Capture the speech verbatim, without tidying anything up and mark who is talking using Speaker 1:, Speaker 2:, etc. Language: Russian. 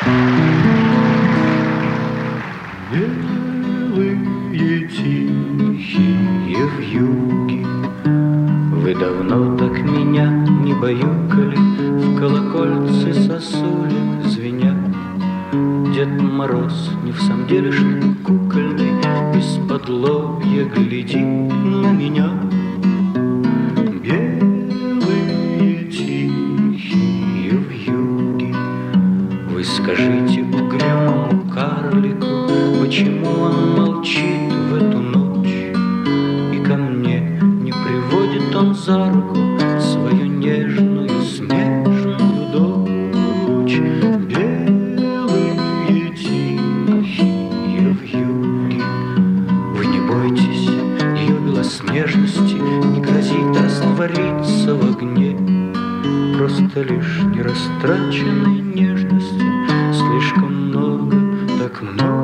Speaker 1: Белые тихие вьюги, вы давно так меня не баюкали, в колокольце сосулек звеня. Дед Мороз не в самом деле ж кукольный, из-под лобья глядит на меня. Белые тихие вьюги, вы скажите угрюмому карлику, почему он молчит в эту ночь, и ко мне не приводит он за руку свою нежную, снежную дочь. Белые тихие вьюги, вы не бойтесь ее белоснежности, не грозит раствориться в огне, просто лишь нерастраченной нежности слишком много, так много.